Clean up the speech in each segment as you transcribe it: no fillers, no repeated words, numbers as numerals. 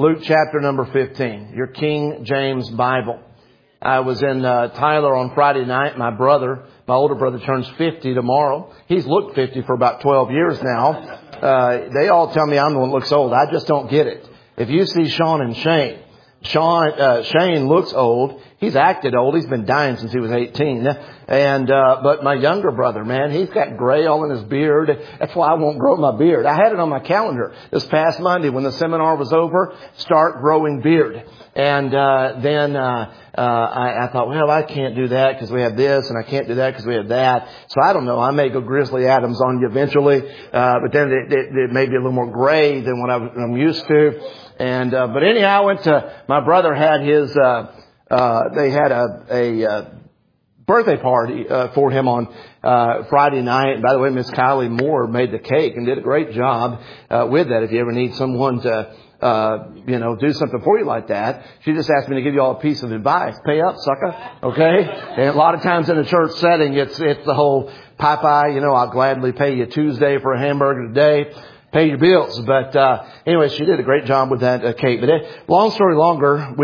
Luke chapter number 15, your King James Bible. I was in Tyler on Friday night. My older brother turns 50 tomorrow. He's looked 50 for about 12 years now. They all tell me I'm the one that looks old. I just don't get it. If you see Sean and Shane, Shane looks old. He's acted old. He's been dying since he was 18. But my younger brother, man, he's got gray all in his beard. That's why I won't grow my beard. I had it on my calendar this past Monday when the seminar was over. Start growing beard. And then I thought, well, I can't do that because we have this, and I can't do that because we have that. So I don't know. I may go Grizzly Adams on you eventually, but then it may be a little more gray than what I'm used to. But anyhow, I went to my brother had his. They had a birthday party for him on Friday night. And by the way, Miss Kylie Moore made the cake and did a great job with that. If you ever need someone to do something for you like that, she just asked me to give you all a piece of advice. Pay up, sucker. Okay? And a lot of times in a church setting, it's the whole Popeye, I'll gladly pay you Tuesday for a hamburger today. Pay your bills. But anyway, she did a great job with that cake. But long story longer,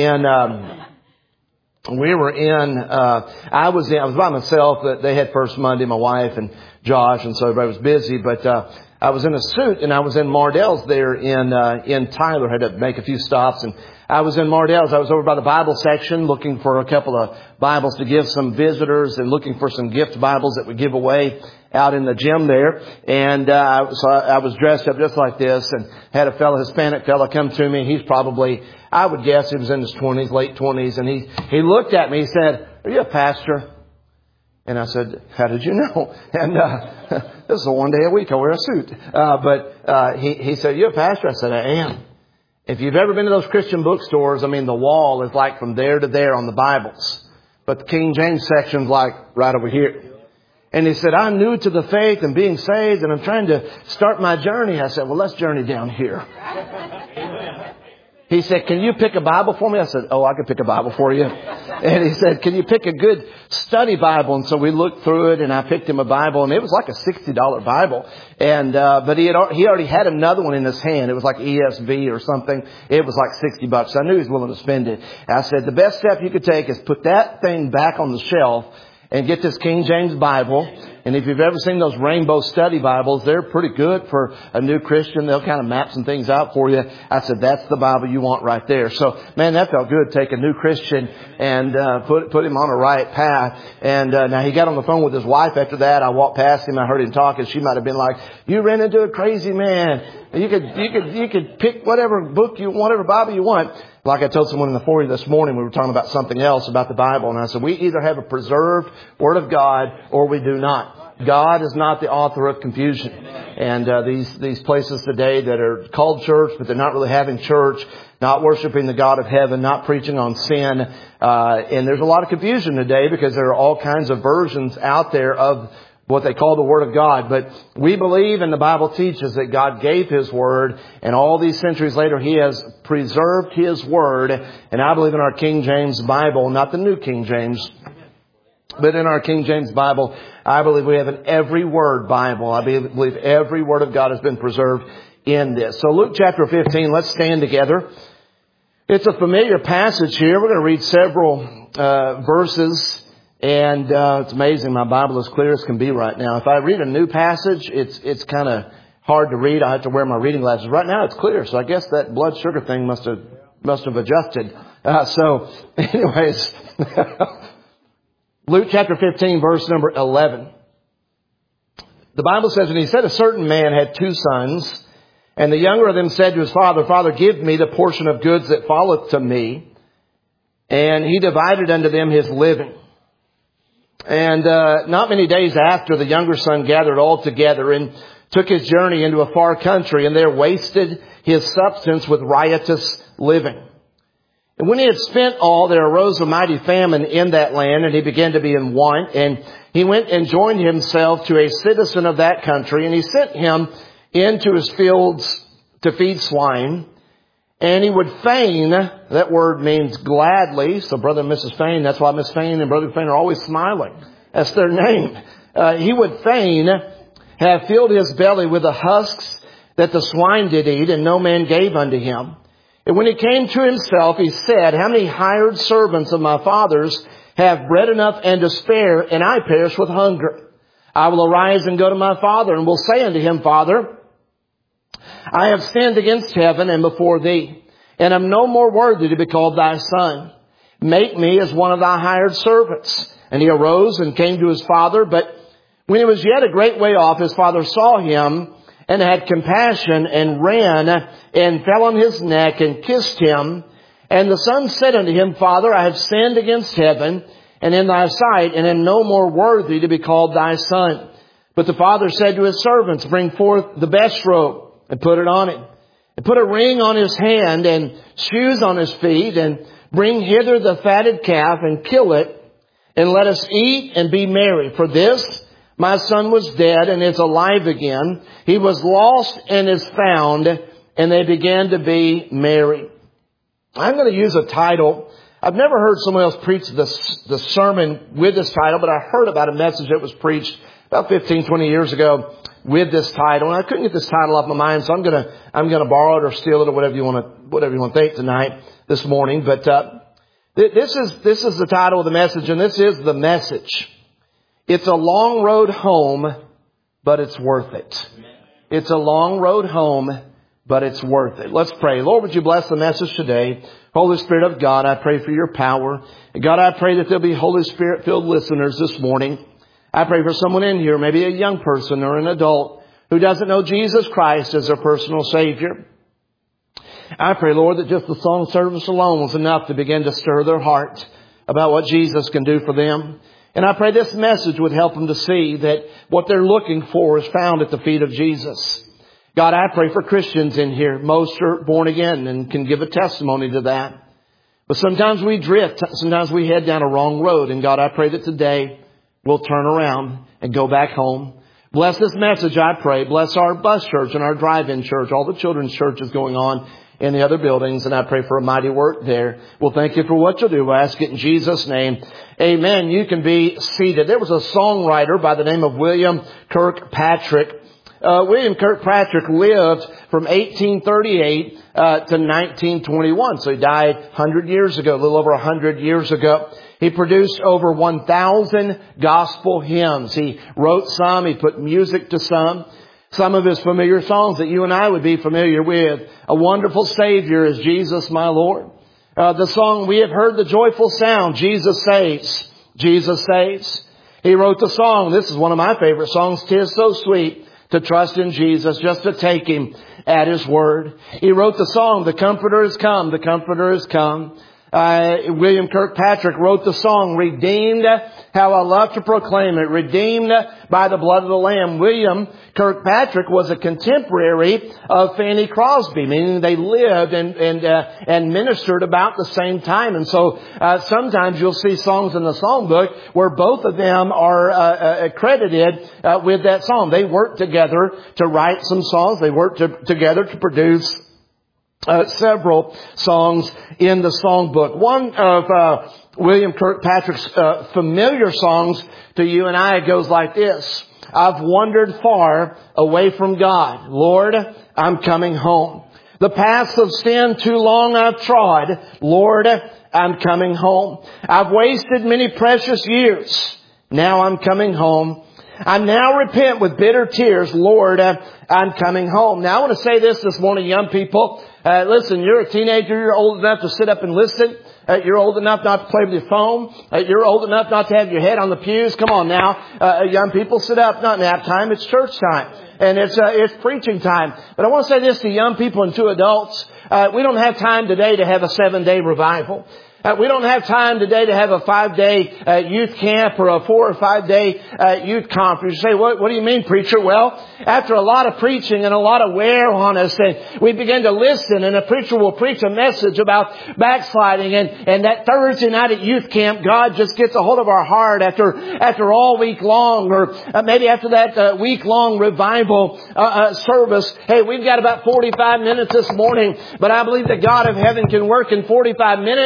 I was by myself. They had First Monday, my wife and Josh, and so everybody was busy. But I was in a suit, and I was in Mardell's there in Tyler. Had to make a few stops, and I was in Mardell's. I was over by the Bible section looking for a couple of Bibles to give some visitors and looking for some gift Bibles that we give away out in the gym there. And so I was dressed up just like this and had a Hispanic fella come to me. He's probably, I would guess he was in his 20s, late 20s. And he looked at me. He said, "Are you a pastor?" And I said, "How did you know?" And this is the one day a week I wear a suit. But he said, "You a pastor?" I said, "I am." If you've ever been to those Christian bookstores, the wall is like from there to there on the Bibles. But the King James section's like right over here. And he said, "I'm new to the faith and being saved, and I'm trying to start my journey." I said, "Well, let's journey down here." He said, "Can you pick a Bible for me?" I said, "Oh, I can pick a Bible for you." And he said, "Can you pick a good study Bible?" And so we looked through it, and I picked him a Bible, and it was like a $60 Bible. And but he already had another one in his hand. It was like ESV or something. It was like $60. I knew he was willing to spend it. I said, "The best step you could take is put that thing back on the shelf and get this King James Bible. And if you've ever seen those rainbow study Bibles, they're pretty good for a new Christian. They'll kind of map some things out for you." I said, "That's the Bible you want right there." So, man, that felt good. Take a new Christian and put him on a right path. And now he got on the phone with his wife after that. I walked past him. I heard him talking. She might have been like, "You ran into a crazy man. You could pick whatever book you want, whatever Bible you want." Like I told someone in the foyer this morning, we were talking about something else about the Bible. And I said, we either have a preserved Word of God or we do not. God is not the author of confusion. And these places today that are called church, but they're not really having church, not worshiping the God of heaven, not preaching on sin. And there's a lot of confusion today because there are all kinds of versions out there of what they call the Word of God. But we believe, and the Bible teaches, that God gave His Word, and all these centuries later He has preserved His Word. And I believe in our King James Bible, not the New King James, but in our King James Bible, I believe we have an every word Bible. I believe every word of God has been preserved in this. So Luke chapter 15, let's stand together. It's a familiar passage here. We're going to read several verses. And it's amazing. My Bible is clear as can be right now. If I read a new passage, it's kind of hard to read. I have to wear my reading glasses. Right now it's clear. So I guess that blood sugar thing must have adjusted. So anyways, Luke chapter 15, verse number 11. The Bible says, "And he said, a certain man had 2 sons, and the younger of them said to his father, Father, give me the portion of goods that falleth to me. And he divided unto them his living. And not many days after, the younger son gathered all together and took his journey into a far country, and there wasted his substance with riotous living. And when he had spent all, there arose a mighty famine in that land, and he began to be in want. And he went and joined himself to a citizen of that country, and he sent him into his fields to feed swine. And he would fain, that word means gladly. So Brother and Mrs. Fain, that's why Miss Fain and Brother Fain are always smiling. That's their name. He would fain have filled his belly with the husks that the swine did eat, and no man gave unto him. And when he came to himself, he said, how many hired servants of my father's have bread enough and to spare, and I perish with hunger? I will arise and go to my father, and will say unto him, Father, I have sinned against heaven and before thee, and am no more worthy to be called thy son. Make me as one of thy hired servants. And he arose and came to his father, but when he was yet a great way off, his father saw him and had compassion and ran and fell on his neck and kissed him. And the son said unto him, Father, I have sinned against heaven and in thy sight, and am no more worthy to be called thy son. But the father said to his servants, Bring forth the best robe and put it on him, and put a ring on his hand and shoes on his feet, and bring hither the fatted calf and kill it, and let us eat and be merry. For this my son was dead and is alive again. He was lost and is found. And they began to be merry. I'm going to use a title. I've never heard someone else preach the sermon with this title, but I heard about a message that was preached about 15, 20 years ago with this title. And I couldn't get this title off my mind, so I'm going to borrow it or steal it or whatever you want to think tonight, this morning. But this is the title of the message, and this is the message. It's a long road home, but it's worth it. It's a long road home, but it's worth it. Let's pray. Lord, would you bless the message today? Holy Spirit of God, I pray for your power. And God, I pray that there'll be Holy Spirit-filled listeners this morning. I pray for someone in here, maybe a young person or an adult who doesn't know Jesus Christ as their personal Savior. I pray, Lord, that just the song service alone was enough to begin to stir their heart about what Jesus can do for them. And I pray this message would help them to see that what they're looking for is found at the feet of Jesus. God, I pray for Christians in here. Most are born again and can give a testimony to that. But sometimes we drift. Sometimes we head down a wrong road. And God, I pray that today we'll turn around and go back home. Bless this message, I pray. Bless our bus church and our drive-in church, all the children's churches going on in the other buildings, and I pray for a mighty work there. Well, thank you for what you'll do. I ask it in Jesus' name. Amen. You can be seated. There was a songwriter by the name of William Kirkpatrick. William Kirkpatrick lived from 1838 to 1921. So he died 100 years ago, a little over 100 years ago. He produced over 1,000 gospel hymns. He wrote some. He put music to some. Some of his familiar songs that you and I would be familiar with. A wonderful Savior is Jesus, my Lord. The song, we have heard the joyful sound, Jesus saves. Jesus saves. He wrote the song, this is one of my favorite songs, 'Tis so sweet to trust in Jesus, just to take Him at His word. He wrote the song, The Comforter has come, the Comforter has come. William Kirkpatrick wrote the song, Redeemed, how I love to proclaim it, redeemed by the blood of the Lamb. William Kirkpatrick was a contemporary of Fanny Crosby, meaning they lived and ministered about the same time. And so sometimes you'll see songs in the songbook where both of them are accredited with that song. They worked together to write some songs. They worked together to produce several songs in the songbook. One of William Kirkpatrick's familiar songs to you and I goes like this. I've wandered far away from God. Lord, I'm coming home. The paths of sin too long I've trod. Lord, I'm coming home. I've wasted many precious years. Now I'm coming home. I now repent with bitter tears. Lord, I'm coming home. Now I want to say this morning, young people. Listen, you're a teenager. You're old enough to sit up and listen. You're old enough not to play with your phone. You're old enough not to have your head on the pews. Come on now. Young people, sit up. Not nap time. It's church time. And it's preaching time. But I want to say this to young people and to adults. We don't have time today to have a 7-day revival. We don't have time today to have a 5-day youth camp or a 4 or 5-day youth conference. You say, what do you mean, preacher? Well, after a lot of preaching and a lot of wear on us, and we begin to listen, and a preacher will preach a message about backsliding, and that Thursday night at youth camp, God just gets a hold of our heart after all week long, or maybe after that week-long revival service. Hey, we've got about 45 minutes this morning, but I believe that God of heaven can work in 45 minutes.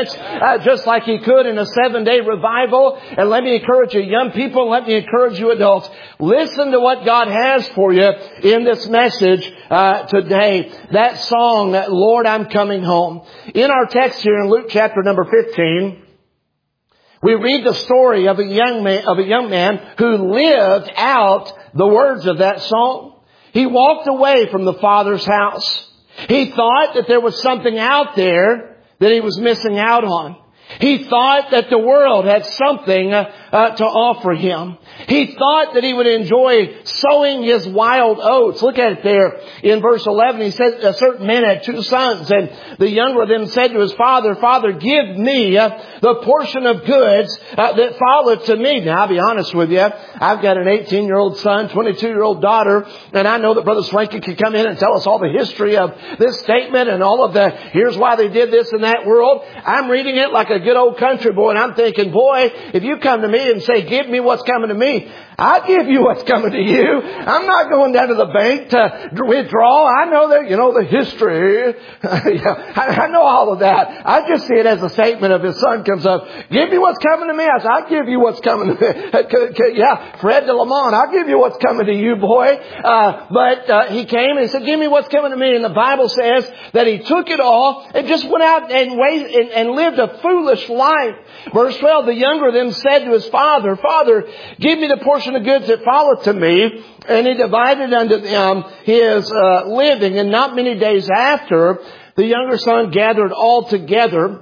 just like He could in a 7-day revival. And let me encourage you, young people, let me encourage you adults, listen to what God has for you in this message today. That song, Lord, I'm Coming Home. In our text here in Luke chapter number 15, we read the story of a young man who lived out the words of that song. He walked away from the Father's house. He thought that there was something out there that he was missing out on. He thought that the world had something to offer him. He thought that he would enjoy sowing his wild oats. Look at it there in verse 11. He said a certain man had 2 sons, and the younger of them said to his father, Father, give me the portion of goods that followed to me. Now, I'll be honest with you. I've got an 18-year-old son, 22-year-old daughter, and I know that Brother Swanky could come in and tell us all the history of this statement and all of the, here's why they did this in that world. I'm reading it like a good old country boy, and I'm thinking, boy, if you come to me and say, give me what's coming to me, I'll give you what's coming to you. I'm not going down to the bank to withdraw. I know that, the history. I know all of that. I just see it as a statement of his son comes up, give me what's coming to me. I said, I'll give you what's coming to me. Yeah, Fred de Lamont, I'll give you what's coming to you, boy. But he came and he said, give me what's coming to me. And the Bible says that he took it all and just went out and lived a foolish life. Verse 12, the younger of them said to his father, Father, give me the portion of goods that followed to me. And he divided unto them his living. And not many days after, the younger son gathered all together.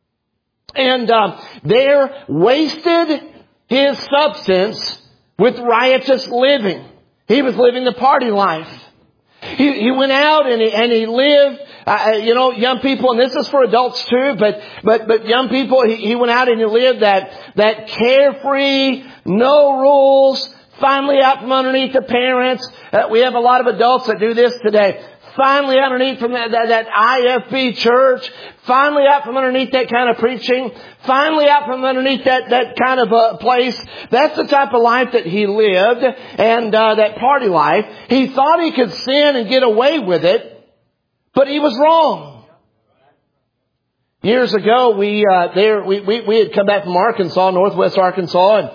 And there wasted his substance with riotous living. He was living the party life. He went out and he lived, young people, and this is for adults too, but young people, he went out and he lived that carefree, no rules, finally out from underneath the parents. We have a lot of adults that do this today. Finally underneath from that IFB church. Finally out from underneath that kind of preaching. Finally out from underneath that kind of a place. That's the type of life that he lived. And that party life. He thought he could sin and get away with it. But he was wrong. Years ago, we had come back from Arkansas, Northwest Arkansas,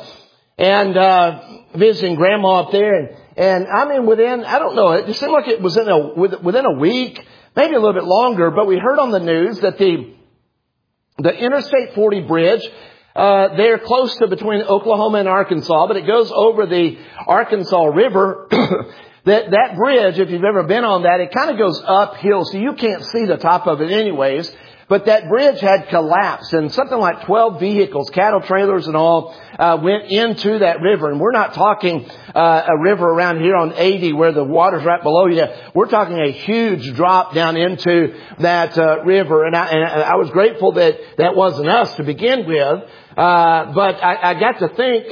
and visiting Grandma up there. And I mean, it just seemed like it was within a week, maybe a little bit longer, but we heard on the news that the Interstate 40 bridge, they're close to between Oklahoma and Arkansas, but it goes over the Arkansas River. That bridge, if you've ever been on that, it kind of goes uphill, so you can't see the top of it anyways. But that bridge had collapsed, and something like 12 vehicles, cattle trailers and all, went into that river. And we're not talking a river around here on 80 where the water's right below you. We're talking a huge drop down into that river. And I was grateful that that wasn't us to begin with. But I got to think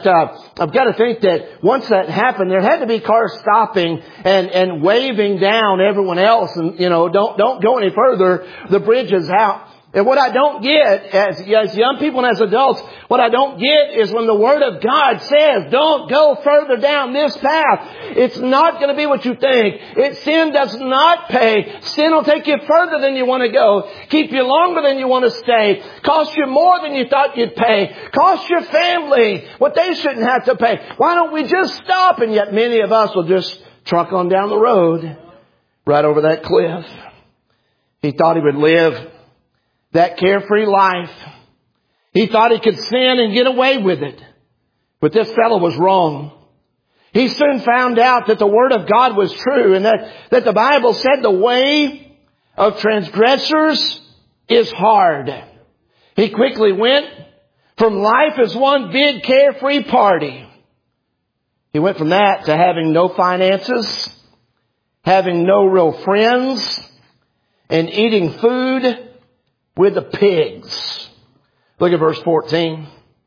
that once that happened, there had to be cars stopping and waving down everyone else, and don't go any further. The bridge is out. And what I don't get as young people and as adults, what I don't get is when the Word of God says, don't go further down this path. It's not going to be what you think. Sin does not pay. Sin will take you further than you want to go. Keep you longer than you want to stay. Cost you more than you thought you'd pay. Cost your family what they shouldn't have to pay. Why don't we just stop? And yet many of us will just truck on down the road right over that cliff. He thought he would live that carefree life. He thought he could sin and get away with it. But this fellow was wrong. He soon found out that the Word of God was true, and that the Bible said the way of transgressors is hard. He quickly went from life as one big carefree party. He went from that to having no finances, having no real friends, and eating food with the pigs. Look at verse 14.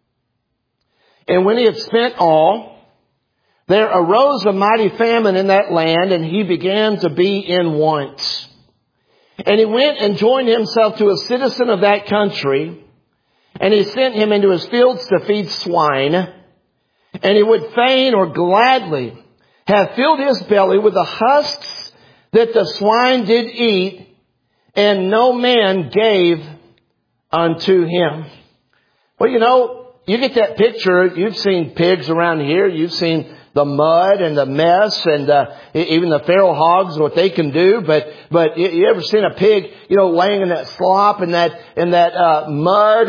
And when he had spent all, there arose a mighty famine in that land, and he began to be in want. And he went and joined himself to a citizen of that country, and he sent him into his fields to feed swine. And he would fain or gladly have filled his belly with the husks that the swine did eat, and no man gave unto him. Well, you know, you get that picture. You've seen pigs around here. You've seen the mud and the mess and even the feral hogs, what they can do. But you ever seen a pig, you know, laying in that slop and that mud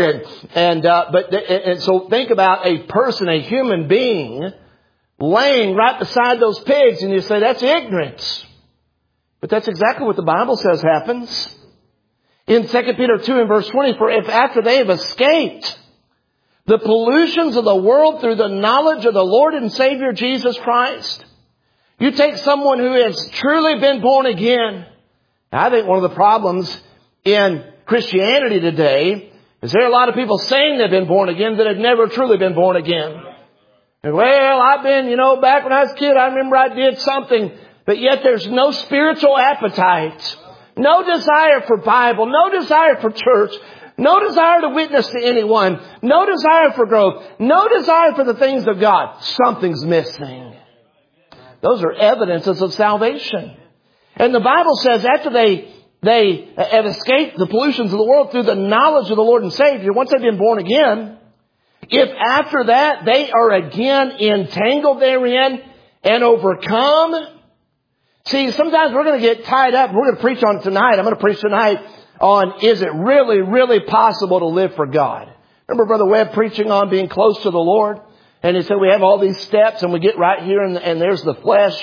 and so think about a person, a human being, laying right beside those pigs, and you say that's ignorance. But that's exactly what the Bible says happens. In 2 Peter 2 and verse 20, for if after they have escaped the pollutions of the world through the knowledge of the Lord and Savior Jesus Christ, you take someone who has truly been born again. I think one of the problems in Christianity today is there are a lot of people saying they've been born again that have never truly been born again. And, well, I've been, you know, back when I was a kid, I remember I did something, but yet there's no spiritual appetite, no desire for Bible, no desire for church, no desire to witness to anyone, no desire for growth, no desire for the things of God. Something's missing. Those are evidences of salvation. And the Bible says after they have escaped the pollutions of the world through the knowledge of the Lord and Savior, once they've been born again, if after that they are again entangled therein and overcome. See, sometimes we're going to get tied up. We're going to preach on it tonight. I'm going to preach tonight on, is it really, really possible to live for God? Remember Brother Webb preaching on being close to the Lord? And he said we have all these steps and we get right here and there's the flesh.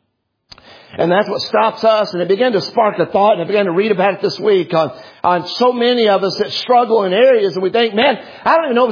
And that's what stops us. And it began to spark the thought, and I began to read about it this week on so many of us that struggle in areas and we think, man, I don't even know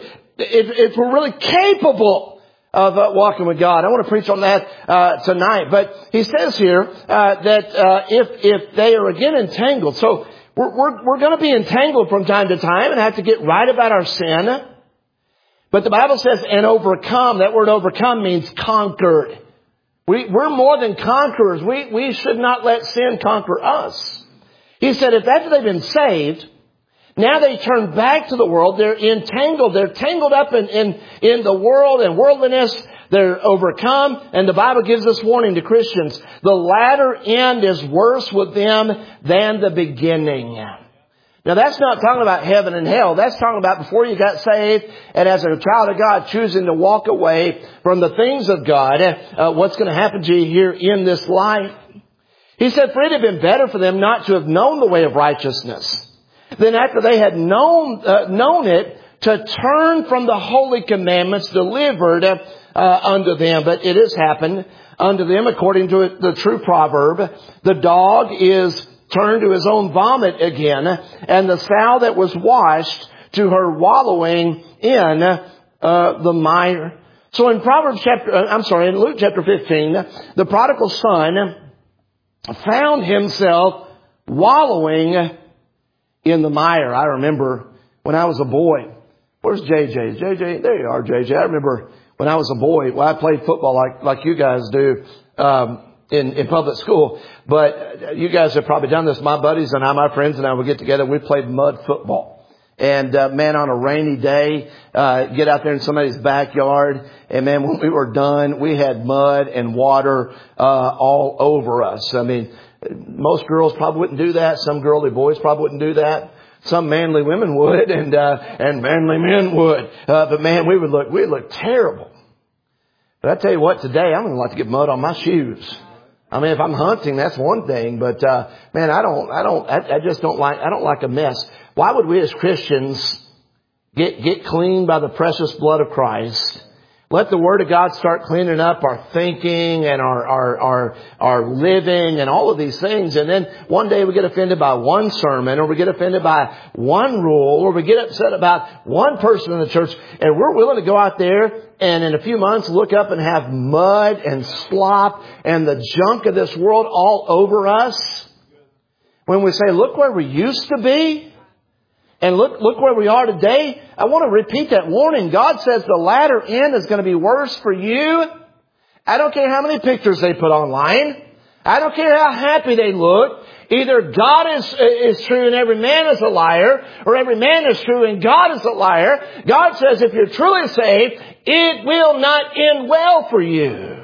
if we're really capable of walking with God. I want to preach on that tonight. But he says here that if they are again entangled, so we're going to be entangled from time to time and have to get right about our sin. But the Bible says, and overcome. That word overcome means conquered. We're more than conquerors. We should not let sin conquer us. He said if after they've been saved, now they turn back to the world, they're entangled, they're tangled up in the world and worldliness, they're overcome, and the Bible gives us warning to Christians. The latter end is worse with them than the beginning. Now that's not talking about heaven and hell. That's talking about before you got saved and as a child of God choosing to walk away from the things of God. What's going to happen to you here in this life? He said, for it had been better for them not to have known the way of righteousness than after they had known it to turn from the holy commandments delivered unto them. But it has happened unto them according to the true proverb. The dog is turned to his own vomit again, and the sow that was washed to her wallowing in the mire. So in in Luke chapter 15, the prodigal son found himself wallowing in the mire. I remember when I was a boy. Where's JJ? JJ, there you are, JJ. I remember when I was a boy, I played football like you guys do, in public school. But you guys have probably done this. My buddies and my friends and I would get together. We played mud football. And, man, on a rainy day, get out there in somebody's backyard. And man, when we were done, we had mud and water, all over us. I mean, most girls probably wouldn't do that. Some girly boys probably wouldn't do that. Some manly women would and manly men would. But man, we'd look terrible. But I tell you what, today I'm going to like to get mud on my shoes. I mean, if I'm hunting, that's one thing, but, man, I don't like a mess. Why would we as Christians get cleaned by the precious blood of Christ? Let the Word of God start cleaning up our thinking and our living and all of these things. And then one day we get offended by one sermon, or we get offended by one rule, or we get upset about one person in the church, and we're willing to go out there and in a few months look up and have mud and slop and the junk of this world all over us. When we say, look where we used to be. And look where we are today. I want to repeat that warning. God says the latter end is going to be worse for you. I don't care how many pictures they put online. I don't care how happy they look. Either God is true and every man is a liar, or every man is true and God is a liar. God says if you're truly saved, it will not end well for you.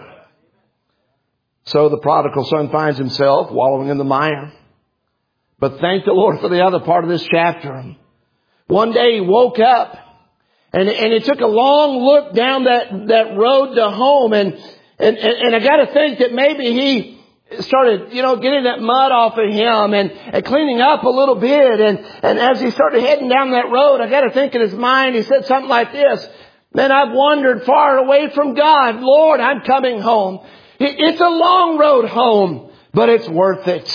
So the prodigal son finds himself wallowing in the mire. But thank the Lord for the other part of this chapter. One day he woke up and he took a long look down that road to home, and I got to think that maybe he started, getting that mud off of him and cleaning up a little bit. And as he started heading down that road, I got to think in his mind, he said something like this: "Man, I've wandered far away from God. Lord, I'm coming home. It's a long road home, but it's worth it."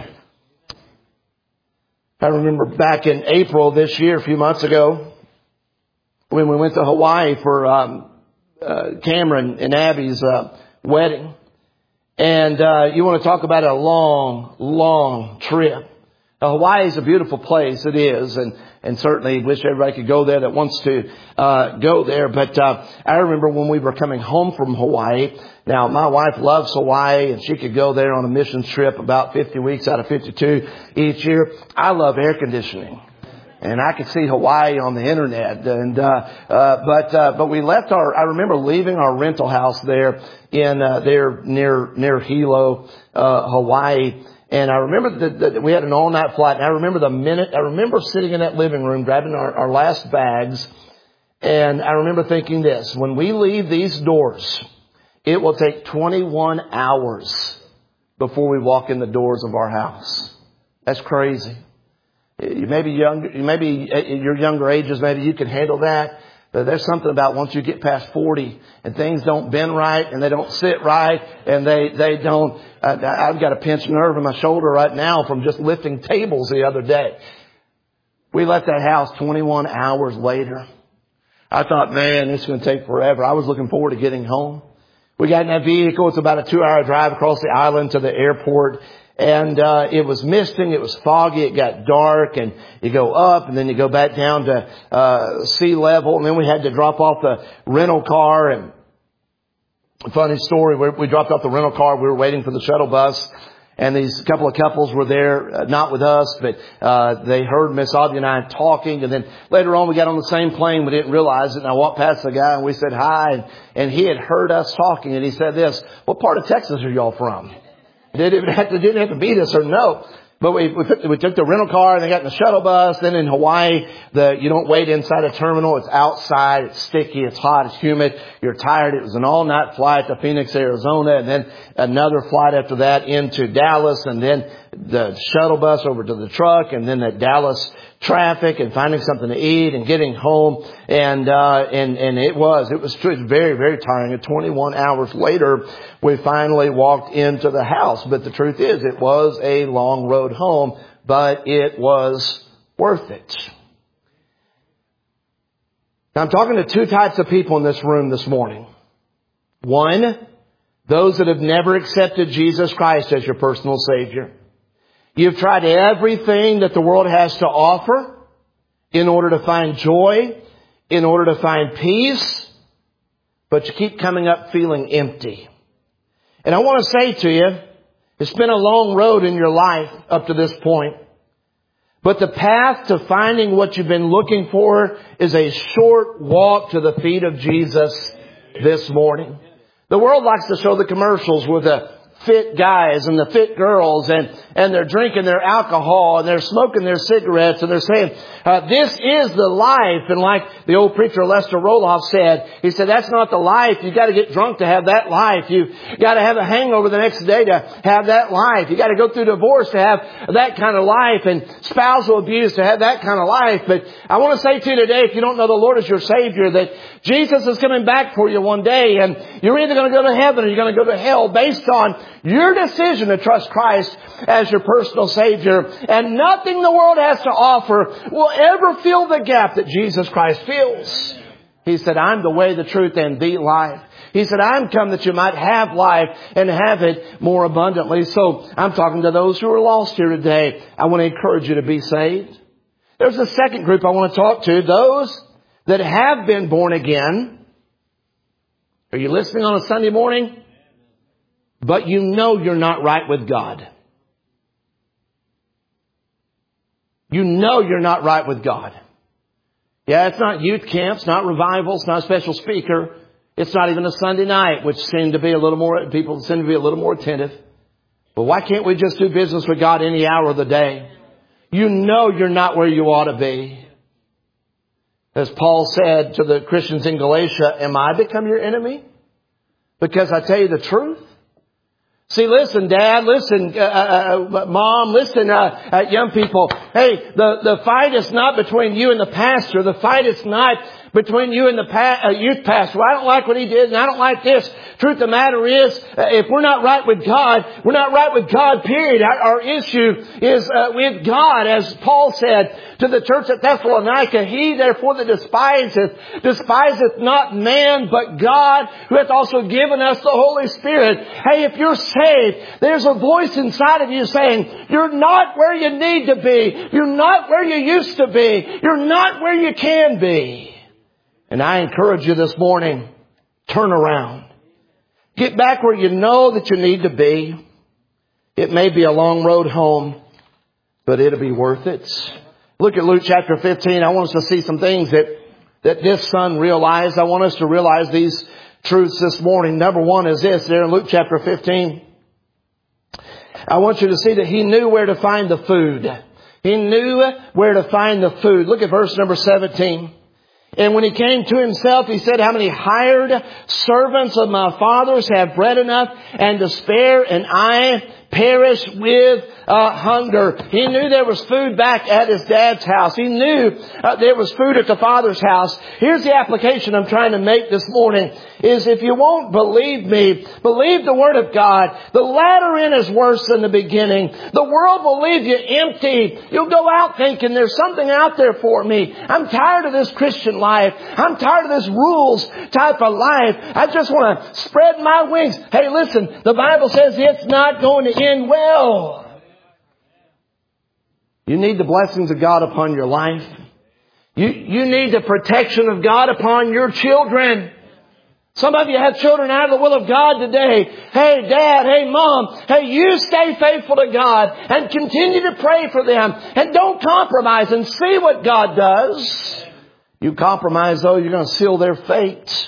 I remember back in April this year, a few months ago, when we went to Hawaii for Cameron and Abby's wedding. And you want to talk about a long, long trip. Now, Hawaii is a beautiful place. It is. And certainly wish everybody could go there that wants to go there. But I remember when we were coming home from Hawaii. Now, my wife loves Hawaii, and she could go there on a missions trip about 50 weeks out of 52 each year. I love air conditioning. And I could see Hawaii on the internet. And, but we left I remember leaving our rental house there in, there near Hilo, Hawaii. And I remember that we had an all-night flight. And I remember sitting in that living room, grabbing our last bags. And I remember thinking this: when we leave these doors, it will take 21 hours before we walk in the doors of our house. That's crazy. You may be younger, maybe at your younger ages, maybe you can handle that. But there's something about once you get past 40 and things don't bend right and they don't sit right and they don't, I've got a pinched nerve in my shoulder right now from just lifting tables the other day. We left that house 21 hours later. I thought, man, it's going to take forever. I was looking forward to getting home. We got in that vehicle. It's about a 2-hour drive across the island to the airport. And it was misting, it was foggy, it got dark, and you go up and then you go back down to sea level, and then we had to drop off the rental car. And funny story, we dropped off the rental car, we were waiting for the shuttle bus, and these couple of couples were there, not with us, but they heard Miss Audrey and I talking, and then later on we got on the same plane, we didn't realize it, and I walked past the guy and we said hi, and he had heard us talking, and he said this: "What part of Texas are y'all from?" It didn't have to be this or no. But we took the rental car and they got in the shuttle bus. Then in Hawaii, you don't wait inside a terminal. It's outside. It's sticky. It's hot. It's humid. You're tired. It was an all-night flight to Phoenix, Arizona, and then another flight after that into Dallas, and then the shuttle bus over to the truck, and then the Dallas traffic, and finding something to eat and getting home. And it was very, very tiring. And 21 hours later, we finally walked into the house. But the truth is, it was a long road home, but it was worth it. Now, I'm talking to two types of people in this room this morning. One, those that have never accepted Jesus Christ as your personal Savior. You've tried everything that the world has to offer in order to find joy, in order to find peace, but you keep coming up feeling empty. And I want to say to you, it's been a long road in your life up to this point. But the path to finding what you've been looking for is a short walk to the feet of Jesus this morning. The world likes to show the commercials with the fit guys and the fit girls, and they're drinking their alcohol and they're smoking their cigarettes, and they're saying, this is the life. And like the old preacher Lester Roloff said, he said, that's not the life. You got to get drunk to have that life. You got to have a hangover the next day to have that life. You got to go through divorce to have that kind of life, and spousal abuse to have that kind of life. But I want to say to you today, if you don't know the Lord as your Savior, that Jesus is coming back for you one day, and you're either going to go to heaven or you're going to go to hell based on your decision to trust Christ as your personal Savior. And nothing the world has to offer will ever fill the gap that Jesus Christ fills. He said, I'm the way, the truth, and the life. He said, I'm come that you might have life and have it more abundantly. So I'm talking to those who are lost here today. I want to encourage you to be saved. There's a second group I want to talk to, those that have been born again. Are you listening on a Sunday morning? But you know you're not right with God. You know you're not right with God. Yeah, it's not youth camps, not revivals, not a special speaker. It's not even a Sunday night, which people seem to be a little more attentive. But why can't we just do business with God any hour of the day? You know you're not where you ought to be. As Paul said to the Christians in Galatia, am I become your enemy? Because I tell you the truth? See, listen, Dad, listen, Mom, listen, young people. Hey, the fight is not between you and the pastor. The fight is not between you and the youth pastor. Well, I don't like what he did and I don't like this. Truth of the matter is, if we're not right with God, we're not right with God, period. Our issue is with God. As Paul said to the church at Thessalonica, he therefore that despiseth not man but God, who hath also given us the Holy Spirit. Hey, if you're saved, there's a voice inside of you saying, you're not where you need to be. You're not where you used to be. You're not where you can be. And I encourage you this morning, turn around. Get back where you know that you need to be. It may be a long road home, but it'll be worth it. Look at Luke chapter 15. I want us to see some things that this son realized. I want us to realize these truths this morning. Number one is this, there in Luke chapter 15. I want you to see that he knew where to find the food. He knew where to find the food. Look at verse number 17. And when he came to himself, he said, how many hired servants of my father's have bread enough and to spare, and I perish with hunger. He knew there was food back at his dad's house. He knew there was food at the father's house. Here's the application I'm trying to make this morning is if you won't believe me, believe the Word of God. The latter end is worse than the beginning. The world will leave you empty. You'll go out thinking there's something out there for me. I'm tired of this Christian life. I'm tired of this rules type of life. I just want to spread my wings. Hey, listen, the Bible says it's not going to end well. You need the blessings of God upon your life. You need the protection of God upon your children. Some of you have children out of the will of God today. Hey, Dad, hey, Mom, hey, you stay faithful to God and continue to pray for them. And don't compromise and see what God does. You compromise, though, you're going to seal their fate.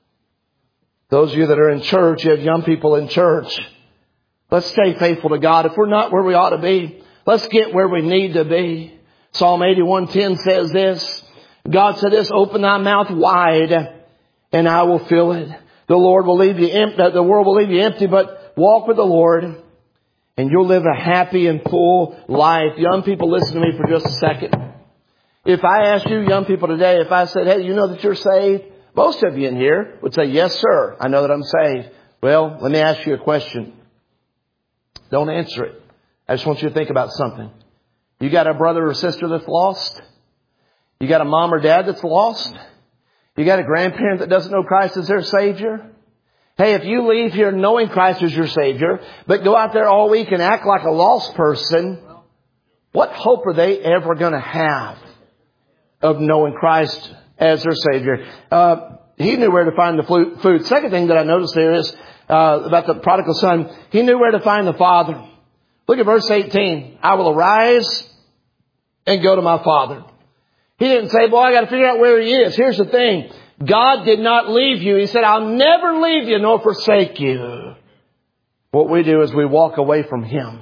Those of you that are in church, you have young people in church. Let's stay faithful to God. If we're not where we ought to be, let's get where we need to be. Psalm 81:10 says this. God said this, open thy mouth wide and I will fill it. The Lord will leave you empty. The world will leave you empty, but walk with the Lord and you'll live a happy and full life. Young people, listen to me for just a second. If I asked you young people today, if I said, hey, you know that you're saved? Most of you in here would say, yes, sir. I know that I'm saved. Well, let me ask you a question. Don't answer it. I just want you to think about something. You got a brother or sister that's lost? You got a mom or dad that's lost? You got a grandparent that doesn't know Christ as their Savior? Hey, if you leave here knowing Christ as your Savior, but go out there all week and act like a lost person, what hope are they ever going to have of knowing Christ as their Savior? He knew where to find the food. Second thing that I noticed there is about the prodigal son. He knew where to find the father. Look at verse 18. I will arise and go to my father. He didn't say, boy, I got to figure out where he is. Here's the thing. God did not leave you. He said, I'll never leave you nor forsake you. What we do is we walk away from Him.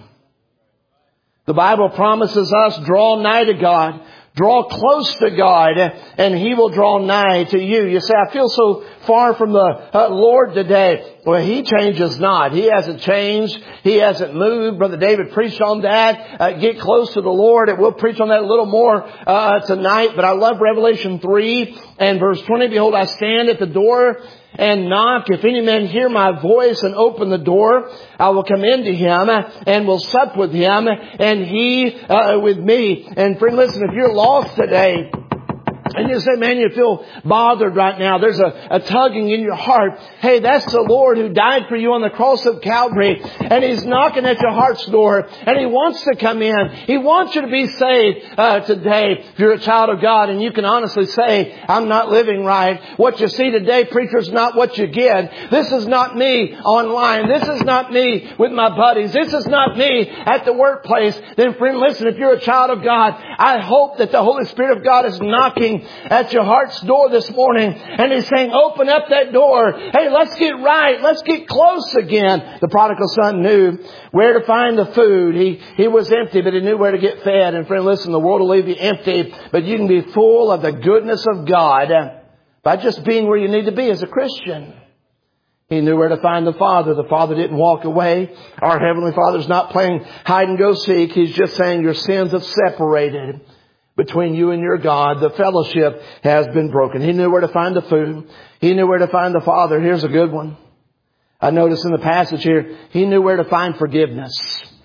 The Bible promises us, draw nigh to God. Draw close to God and He will draw nigh to you. You say, I feel so far from the Lord today. Well, He changes not. He hasn't changed. He hasn't moved. Brother David preached on that. Get close to the Lord. And we'll preach on that a little more tonight. But I love Revelation 3 and verse 20. Behold, I stand at the door and knock. If any man hear my voice and open the door, I will come into him and will sup with him and he with me. And friend, listen, if you're lost today, and you say, man, you feel bothered right now. There's a tugging in your heart. Hey, that's the Lord who died for you on the cross of Calvary. And He's knocking at your heart's door. And He wants to come in. He wants you to be saved today. If you're a child of God and you can honestly say, I'm not living right. What you see today, preacher, is not what you get. This is not me online. This is not me with my buddies. This is not me at the workplace. Then friend, listen, if you're a child of God, I hope that the Holy Spirit of God is knocking knocking at your heart's door this morning. And He's saying, open up that door. Hey, let's get right. Let's get close again. The prodigal son knew where to find the food. He was empty, but he knew where to get fed. And friend, listen, the world will leave you empty, but you can be full of the goodness of God by just being where you need to be as a Christian. He knew where to find the Father. The Father didn't walk away. Our Heavenly Father's not playing hide and go seek. He's just saying your sins have separated between you and your God. The fellowship has been broken. He knew where to find the food. He knew where to find the Father. Here's a good one. I notice in the passage here, He knew where to find forgiveness.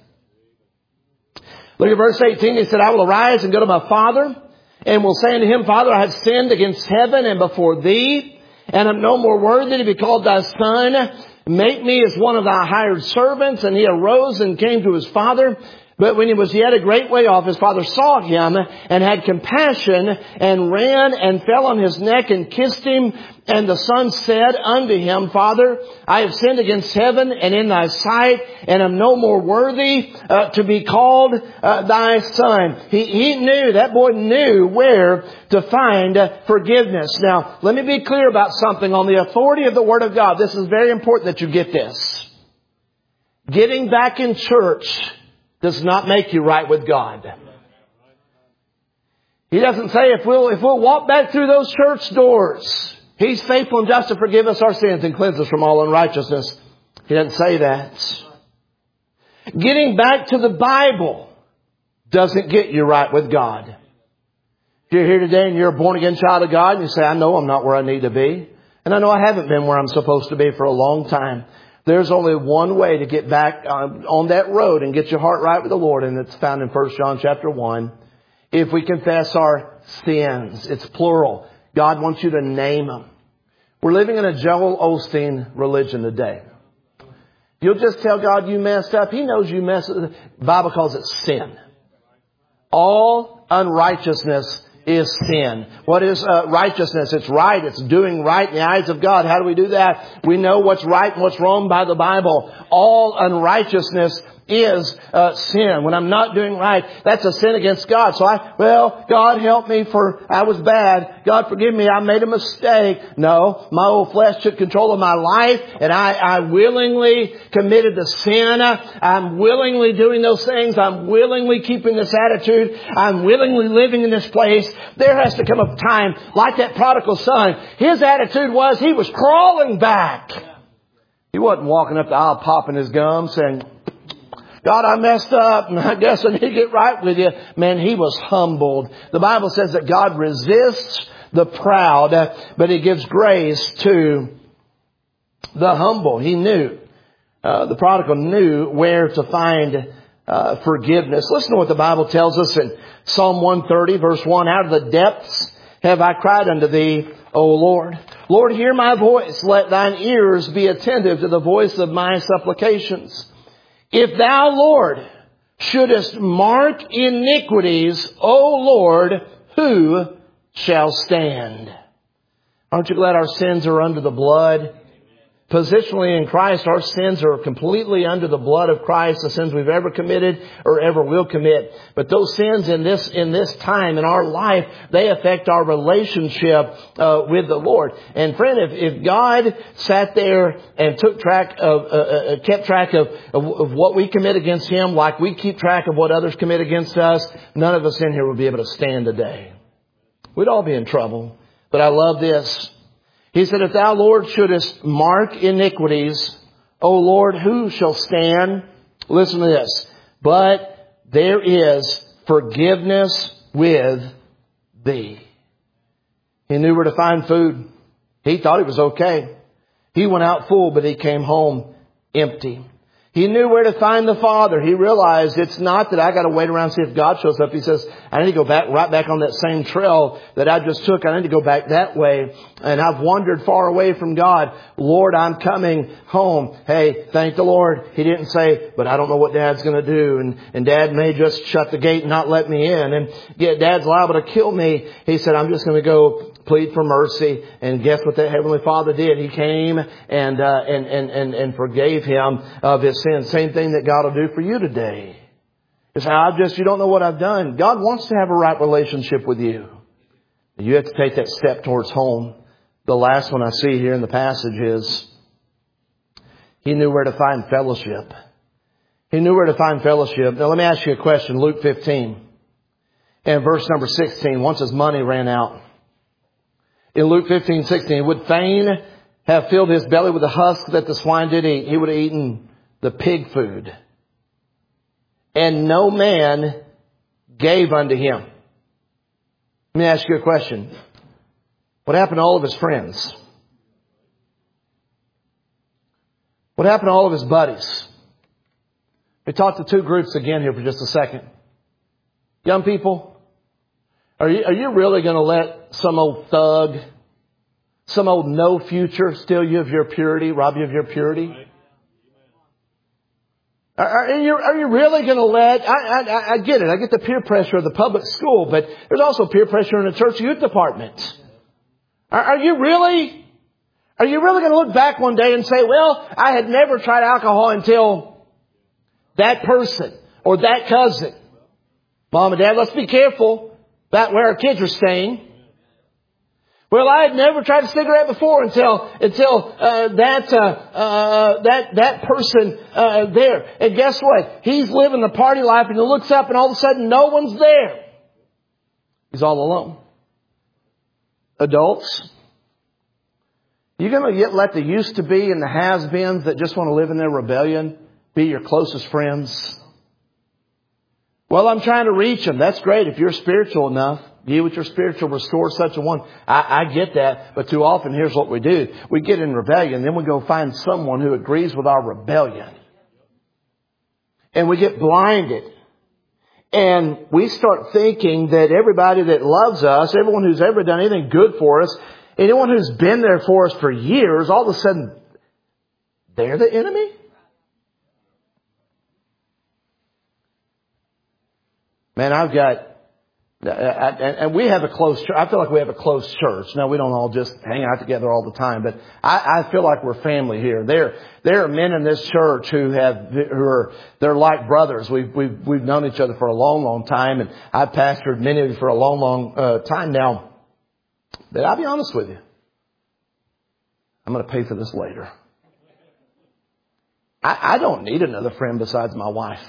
Look at verse 18. He said, I will arise and go to my Father and will say unto Him, Father, I have sinned against heaven and before Thee, and am no more worthy to be called Thy son. Make me as one of Thy hired servants. And he arose and came to his father. But when he was yet a great way off, his father saw him and had compassion and ran and fell on his neck and kissed him. And the son said unto him, Father, I have sinned against heaven and in Thy sight, and am no more worthy to be called Thy son. He knew, that boy knew where to find forgiveness. Now, let me be clear about something on the authority of the Word of God. This is very important that you get this. Getting back in church does not make you right with God. He doesn't say if we'll walk back through those church doors, He's faithful and just to forgive us our sins and cleanse us from all unrighteousness. He doesn't say that. Getting back to the Bible doesn't get you right with God. If you're here today and you're a born-again child of God and you say, I know I'm not where I need to be. And I know I haven't been where I'm supposed to be for a long time. There's only one way to get back on that road and get your heart right with the Lord. And it's found in 1 John chapter 1. If we confess our sins, it's plural. God wants you to name them. We're living in a Joel Osteen religion today. You'll just tell God you messed up. He knows you messed up. The Bible calls it sin. All unrighteousness is sin. What is righteousness? It's right. It's doing right in the eyes of God. How do we do that? We know what's right and what's wrong by the Bible. All unrighteousness is sin. When I'm not doing right, that's a sin against God. So God help me for I was bad. God forgive me. I made a mistake. No, my old flesh took control of my life and I willingly committed the sin. I'm willingly doing those things. I'm willingly keeping this attitude. I'm willingly living in this place. There has to come a time like that prodigal son. His attitude was he was crawling back. He wasn't walking up the aisle popping his gums saying, God, I messed up and I guess I need to get right with you. Man, he was humbled. The Bible says that God resists the proud, but He gives grace to the humble. He knew. The prodigal knew where to find forgiveness. Listen to what the Bible tells us in Psalm 130 verse 1. Out of the depths have I cried unto Thee, O Lord. Lord, hear my voice. Let Thine ears be attentive to the voice of my supplications. If Thou, Lord, shouldest mark iniquities, O Lord, who shall stand? Aren't you glad our sins are under the blood? Positionally in Christ, our sins are completely under the blood of Christ, the sins we've ever committed or ever will commit. But those sins in this time in our life, they affect our relationship with the Lord. And friend, if God sat there and kept track of what we commit against Him, like we keep track of what others commit against us, none of us in here would be able to stand today. We'd all be in trouble. But I love this. He said, if Thou, Lord, shouldest mark iniquities, O Lord, who shall stand? Listen to this. But there is forgiveness with Thee. He knew where to find food. He thought he was okay. He went out full, but he came home empty. He knew where to find the Father. He realized it's not that I got to wait around and see if God shows up. He says, I need to go right back on that same trail that I just took. I need to go back that way. And I've wandered far away from God. Lord, I'm coming home. Hey, thank the Lord. He didn't say, but I don't know what Dad's going to do. And Dad may just shut the gate and not let me in. And Dad's liable to kill me. He said, I'm just going to go plead for mercy. And guess what that Heavenly Father did? He came and forgave him of his sins. Same thing that God will do for you today. You say, you don't know what I've done. God wants to have a right relationship with you. You have to take that step towards home. The last one I see here in the passage is he knew where to find fellowship. He knew where to find fellowship. Now let me ask you a question. Luke 15 and verse number 16. Once his money ran out. In Luke 15:16, would fain have filled his belly with the husk that the swine did eat. He would have eaten the pig food. And no man gave unto him. Let me ask you a question. What happened to all of his friends? What happened to all of his buddies? We talked to two groups again here for just a second. Young people, are you really going to let some old thug, some old no future steal you of your purity, rob you of your purity? Are you really going to let, I get it. I get the peer pressure of the public school, but there's also peer pressure in the church youth department. Are you really going to look back one day and say, well, I had never tried alcohol until that person or that cousin? Mom and Dad, let's be careful about where our kids are staying. Well, I had never tried a cigarette before until that person there. And guess what? He's living the party life, and he looks up, and all of a sudden, no one's there. He's all alone. Adults, you're going to let the used to be and the has-beens that just want to live in their rebellion be your closest friends. Well, I'm trying to reach them. That's great if you're spiritual enough. You with your spiritual restore such a one. I get that. But too often, here's what we do. We get in rebellion. Then we go find someone who agrees with our rebellion. And we get blinded. And we start thinking that everybody that loves us, everyone who's ever done anything good for us, anyone who's been there for us for years, all of a sudden, they're the enemy? Man, and we have a close church. I feel like we have a close church. Now, we don't all just hang out together all the time, but I feel like we're family here. There are men in this church they're like brothers. We've known each other for a long, long time, and I've pastored many of you for a long, long time now. But I'll be honest with you. I'm going to pay for this later. I don't need another friend besides my wife.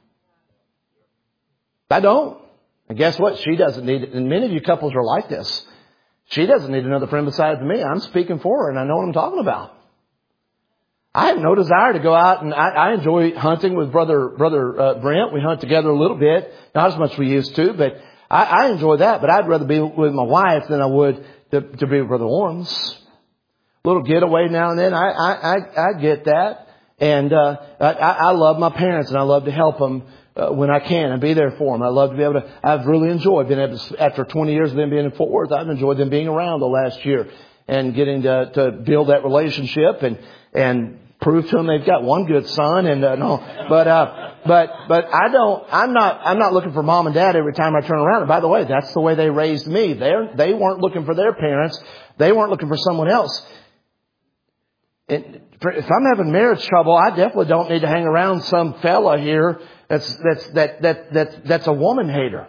I don't. And guess what? She doesn't need it. And many of you couples are like this. She doesn't need another friend besides me. I'm speaking for her, and I know what I'm talking about. I have no desire to go out, and I enjoy hunting with Brother Brent. We hunt together a little bit. Not as much as we used to, but I enjoy that. But I'd rather be with my wife than I would to be with Brother Orms. A little getaway now and then. I get that. And I love my parents, and I love to help them when I can and be there for them. I love to be able to. I've really enjoyed being able to, after 20 years of them being in Fort Worth, I've enjoyed them being around the last year and getting to build that relationship and prove to them they've got one good son and no. But I'm not looking for mom and dad every time I turn around. And by the way, that's the way they raised me. They weren't looking for their parents. They weren't looking for someone else. If I'm having marriage trouble, I definitely don't need to hang around some fella here that's a woman hater.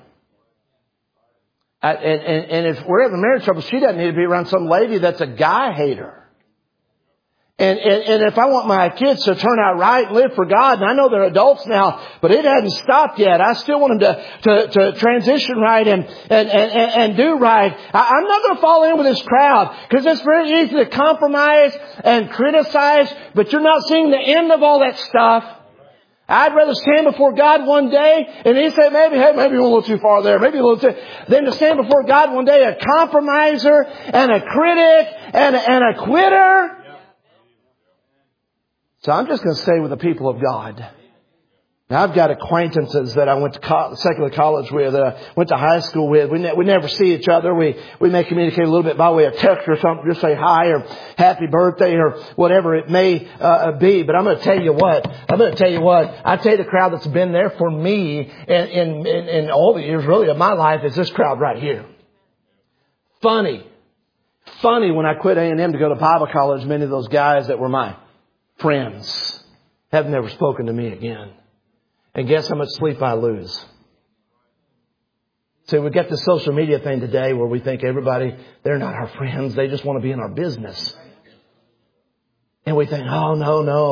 And if we're having marriage trouble, she doesn't need to be around some lady that's a guy hater. And if I want my kids to turn out right and live for God, and I know they're adults now, but it hasn't stopped yet. I still want them to transition right and do right. I'm not going to fall in with this crowd because it's very easy to compromise and criticize, but you're not seeing the end of all that stuff. I'd rather stand before God one day and He say, maybe you went a little too far there, maybe a little too, than to stand before God one day a compromiser and a critic and a quitter. So I'm just going to stay with the people of God. Now, I've got acquaintances that I went to secular college with, went to high school with. We never see each other. We may communicate a little bit by way of text or something, just say hi or happy birthday or whatever it may be. But I'm going to tell you what. I tell you the crowd that's been there for me in all the years really of my life is this crowd right here. Funny when I quit A&M to go to Bible college, many of those guys that were my friends have never spoken to me again. And guess how much sleep I lose? See, we've got this social media thing today where we think everybody, they're not our friends. They just want to be in our business. And we think, oh, no,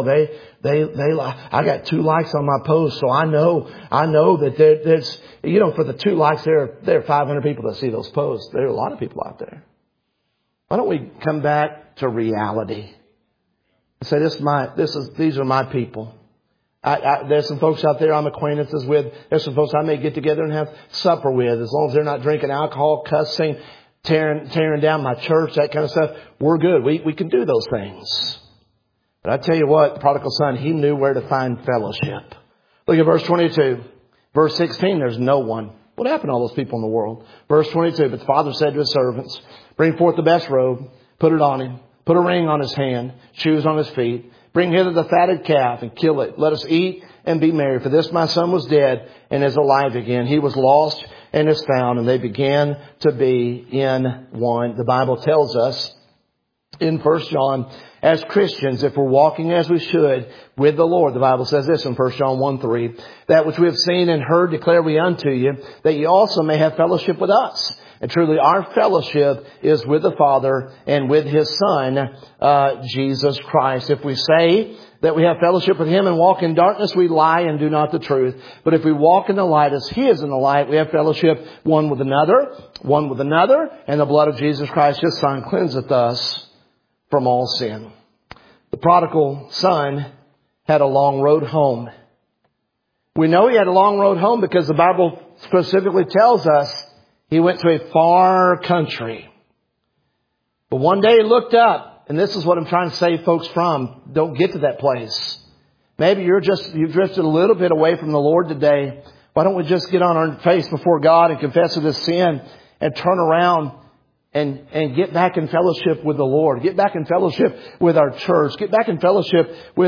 I got 2 likes on my post. So I know that there's, for the 2 likes, there are 500 people that see those posts. There are a lot of people out there. Why don't we come back to reality and say, these are my people. There's some folks out there I'm acquaintances with. There's some folks I may get together and have supper with. As long as they're not drinking alcohol, cussing, tearing down my church, that kind of stuff, we're good. We can do those things. But I tell you what, the prodigal son, he knew where to find fellowship. Look at verse 22. Verse 16, there's no one. What happened to all those people in the world? Verse 22, but the father said to his servants, bring forth the best robe, put it on him, put a ring on his hand, shoes on his feet. Bring hither the fatted calf and kill it. Let us eat and be merry. For this my son was dead and is alive again. He was lost and is found. And they began to be in one. The Bible tells us in 1 John, as Christians, if we're walking as we should with the Lord, the Bible says this in 1 John 1:3, that which we have seen and heard declare we unto you, that you also may have fellowship with us. And truly our fellowship is with the Father and with His Son, Jesus Christ. If we say that we have fellowship with Him and walk in darkness, we lie and do not the truth. But if we walk in the light as He is in the light, we have fellowship one with another, and the blood of Jesus Christ, His Son, cleanseth us from all sin. The prodigal son had a long road home. We know he had a long road home because the Bible specifically tells us he went to a far country. But one day he looked up, and this is what I'm trying to save folks from. Don't get to that place. Maybe you've drifted a little bit away from the Lord today. Why don't we just get on our face before God and confess of this sin and turn around and get back in fellowship with the Lord. Get back in fellowship with our church. Get back in fellowship with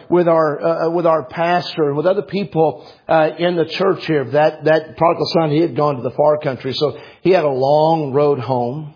our pastor and with other people in the church here. That prodigal son, he had gone to the far country, so he had a long road home.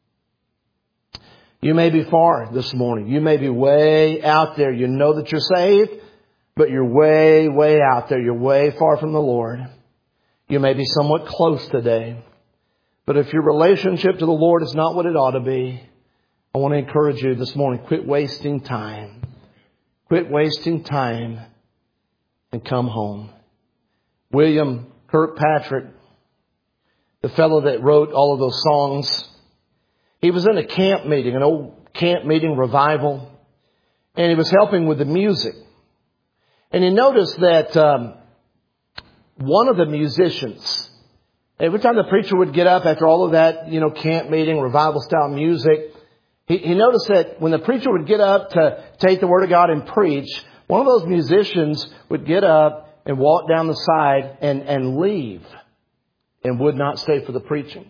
You may be far this morning. You may be way out there. You know that you're saved, but you're way, way out there. You're way far from the Lord. You may be somewhat close today. But if your relationship to the Lord is not what it ought to be, I want to encourage you this morning, quit wasting time. Quit wasting time and come home. William Kirkpatrick, the fellow that wrote all of those songs, he was in a camp meeting, an old camp meeting revival, and he was helping with the music. And he noticed that one of the musicians, every time the preacher would get up after all of that, camp meeting, revival style music, he noticed that when the preacher would get up to take the Word of God and preach, one of those musicians would get up and walk down the side and leave and would not stay for the preaching.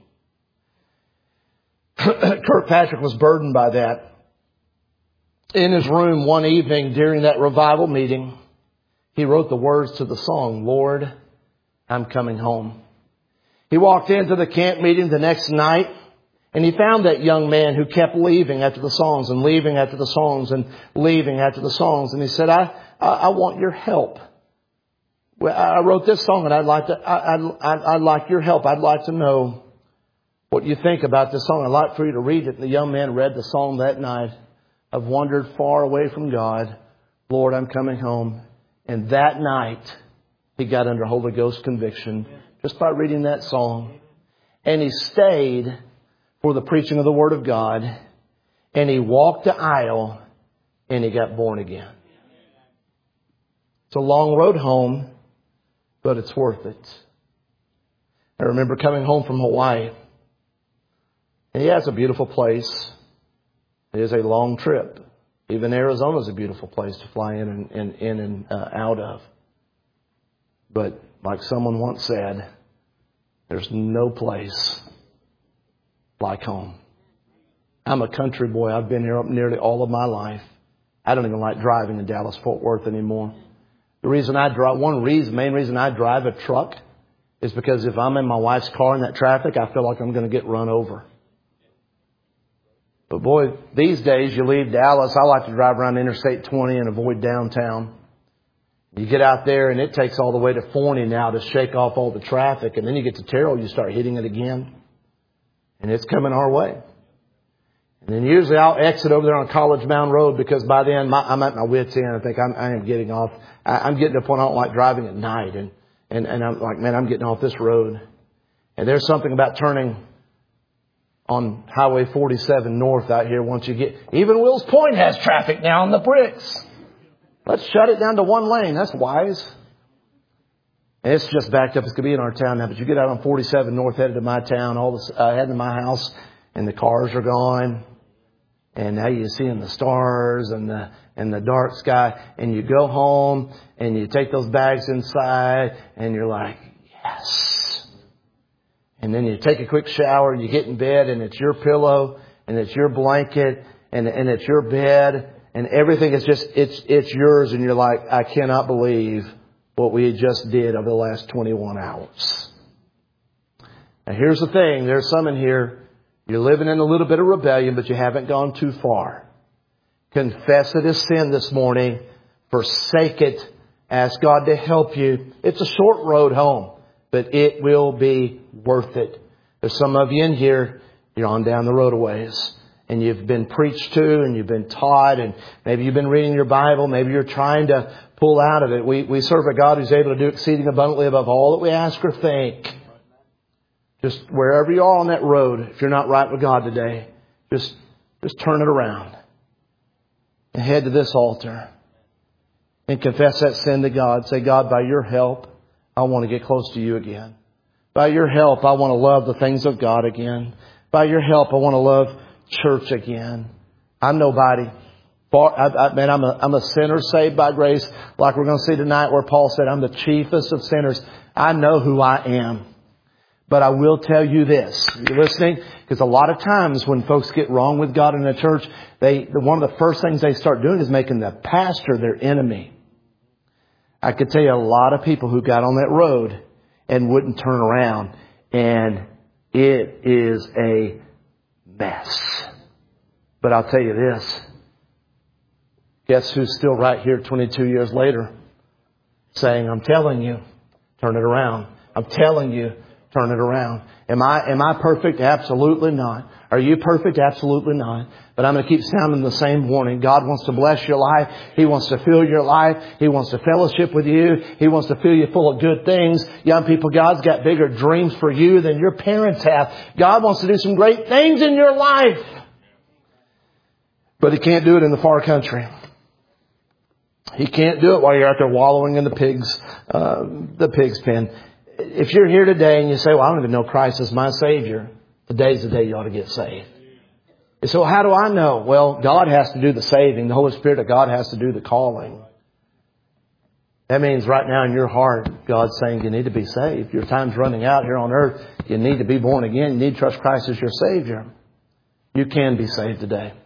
Kirkpatrick was burdened by that. In his room one evening during that revival meeting, he wrote the words to the song, Lord, I'm coming home. He walked into the camp meeting the next night and he found that young man who kept leaving after the songs and leaving after the songs and leaving after the songs. And he said, I want your help. Well, I wrote this song and I'd like your help. I'd like to know what you think about this song. I'd like for you to read it. And the young man read the song that night. I've wandered far away from God. Lord, I'm coming home. And that night he got under Holy Ghost conviction just by reading that song. And he stayed for the preaching of the Word of God. And he walked the aisle and he got born again. It's a long road home, but it's worth it. I remember coming home from Hawaii. And yeah, it's a beautiful place. It is a long trip. Even Arizona is a beautiful place to fly in and out of. But like someone once said, there's no place like home. I'm a country boy. I've been here nearly all of my life. I don't even like driving in Dallas-Fort Worth anymore. The reason I drive, main reason I drive a truck is because if I'm in my wife's car in that traffic, I feel like I'm going to get run over. But boy, these days you leave Dallas, I like to drive around Interstate 20 and avoid downtown. You get out there and it takes all the way to Forney now to shake off all the traffic. And then you get to Terrell, you start hitting it again. And it's coming our way. And then usually I'll exit over there on College Mound Road because by then I'm at my wit's end. I think I am getting off. I'm getting to the point I don't like driving at night. And I'm like, man, I'm getting off this road. And there's something about turning on Highway 47 north out here once you get... Even Wills Point has traffic now on the bricks. Let's shut it down to one lane. That's wise. And it's just backed up. It's going to be in our town now. But you get out on 47 north headed to my town, headed to my house, and the cars are gone. And now you're seeing the stars and the dark sky. And you go home and you take those bags inside and you're like, yes. And then you take a quick shower and you get in bed and it's your pillow and it's your blanket and it's your bed and everything is just, it's yours. And you're like, I cannot believe what we just did over the last 21 hours. Now here's the thing. There's some in here. You're living in a little bit of rebellion, but you haven't gone too far. Confess it as sin this morning. Forsake it. Ask God to help you. It's a short road home, but it will be worth it. There's some of you in here, you're on down the road a ways, and you've been preached to and you've been taught, and maybe you've been reading your Bible. Maybe you're trying to pull out of it. We serve a God who's able to do exceeding abundantly above all that we ask or think. Just wherever you are on that road, if you're not right with God today, just turn it around and head to this altar and confess that sin to God. Say, God, by your help, I want to get close to you again. By your help, I want to love the things of God again. By your help, I want to love church again. I'm nobody. I'm a sinner saved by grace, like we're going to see tonight where Paul said, I'm the chiefest of sinners. I know who I am. But I will tell you this. Are you listening? Because a lot of times when folks get wrong with God in the church, one of the first things they start doing is making the pastor their enemy. I could tell you a lot of people who got on that road and wouldn't turn around. And it is a mess. But I'll tell you this. Guess who's still right here 22 years later saying, I'm telling you, turn it around. I'm telling you, turn it around. Am I perfect? Absolutely not. Are you perfect? Absolutely not. But I'm going to keep sounding the same warning. God wants to bless your life. He wants to fill your life. He wants to fellowship with you. He wants to fill you full of good things. Young people, God's got bigger dreams for you than your parents have. God wants to do some great things in your life. But He can't do it in the far country. He can't do it while you're out there wallowing in the pig's pen. If you're here today and you say, well, I don't even know Christ as my Savior, today's the day you ought to get saved. You say, well, how do I know? Well, God has to do the saving. The Holy Spirit of God has to do the calling. That means right now in your heart, God's saying you need to be saved. Your time's running out here on earth. You need to be born again. You need to trust Christ as your Savior. You can be saved today.